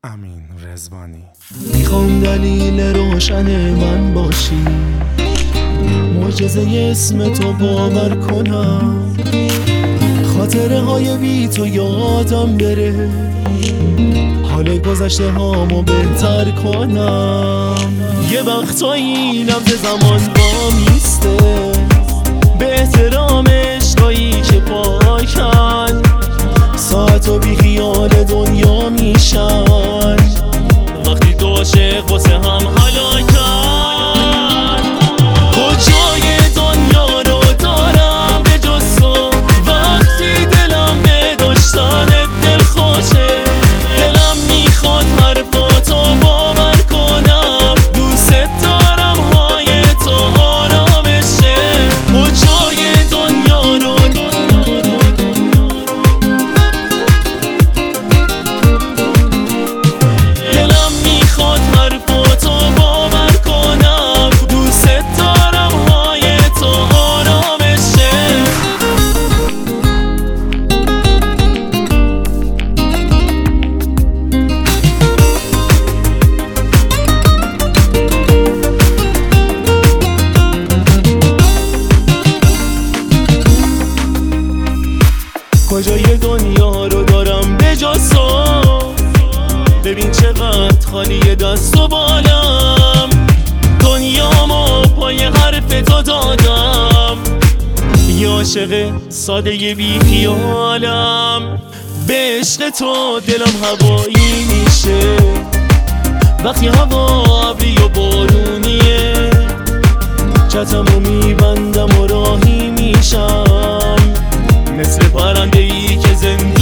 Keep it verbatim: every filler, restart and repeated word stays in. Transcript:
امین رضوانی. میخوام دلیل روشن من باشی، معجزه اسم تو باور کنم، خاطره های بی تو یادم بره، حال گذشته هامو بهتر کنم. یه وقتایی اینم ز زمان با میسته، به احترام عشقایی که پاکن، ساعت و بی خیال دنیا میشن، وقتی دو عاشق واسه هم هلاکن. کجای دنیا رو دارم به جز تو، وقتی دلم به داشتنت دل خوشه، دلم میخواد حرفاتو باور کنم، دوست دارم های تو آرامشه. کجای دنیا رو دلم میخواد حرفاتو باور کنم، دوست دارم های تو آرامشه. کجای دنیا رو دارم به جز تو، ببین چقدر خالیه دست و بالم، دنیامو پای حرف تو دادم، یه عاشق ساده بی خیالم، به عشق تو دلم هوایی میشه، وقتی هوا ابری و بارونیه، چتمو میبندم و راهی میشم، مثل پرنده ای که زندگی